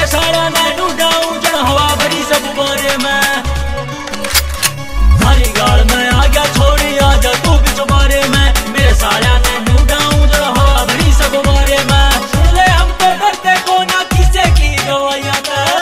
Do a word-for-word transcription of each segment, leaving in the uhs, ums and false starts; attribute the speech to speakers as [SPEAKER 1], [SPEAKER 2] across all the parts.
[SPEAKER 1] मेरे सारा मैं ढूंढाऊं जन हवा भरी सब बारे में हरी गाल में आ गया छोड़ी आजा तू भी चुबारे में मेरे सारा मैं ढूंढाऊं जन हवा भरी सब बारे में सुन ले हम तो डरते को ना किसे की गवाइयां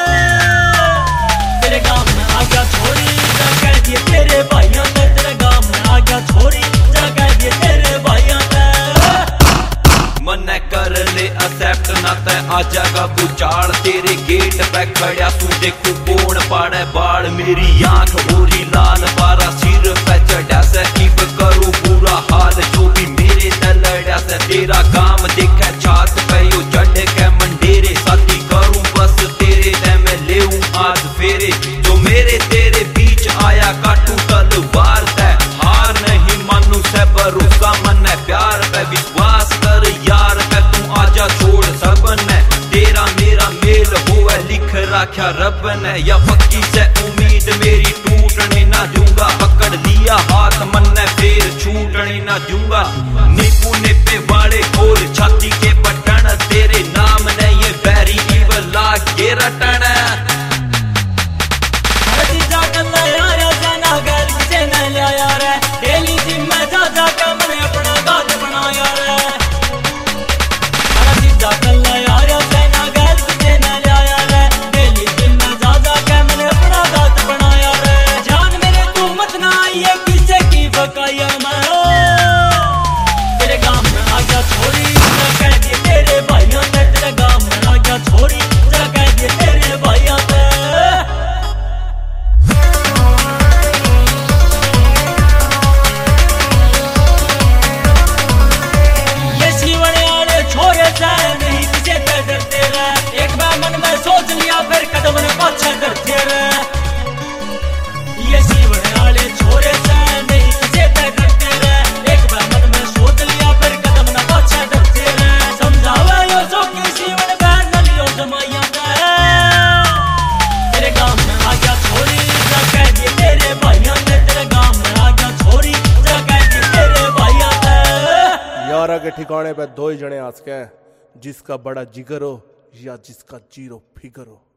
[SPEAKER 1] तेरे गांव में आ गया छोड़ी जा कह दिए तेरे भाइयों ने तेरे गांव में आ गया छोड़ी जा कह दिए तेरे भाइयों ने
[SPEAKER 2] मन कर ले एक्सेप्ट ना ते आजा का बुचाड़ तेरे गेट पे खड़ा तू देखू कौन पाड़े बाड़ मेरी आंख होरी लाल बारा सिर पे चढ़ा से इब करो बुरा हाल जो भी मेरे तलड़ा से तेरा काम देखा छात पे यो चढ़ के मंडेरे साथी करूं बस तेरे ते मैं लेऊं आज फेरे जो मेरे तेरे बीच आया काटू तलवार ते हार नहीं मानू से भरोसा मन है प्यार पे विश्वास कर यार पे तू आजा छोड़ सब ने तेरा मेरा मेल होवे लिख रखा रब ने या पक्की से उम्मीद मेरी टूटने ना दूंगा पकड़ लिया हाथ मन ने फिर छूटने ना दूंगा नीपू निपे वाले खोल छाती के बटन तेरे नाम ने ये बैरी इवल लाग के रटन
[SPEAKER 3] यारा के ठिकाने पे दो ही जने आस के जिसका बड़ा जिगर हो या जिसका जीरो फिगर हो।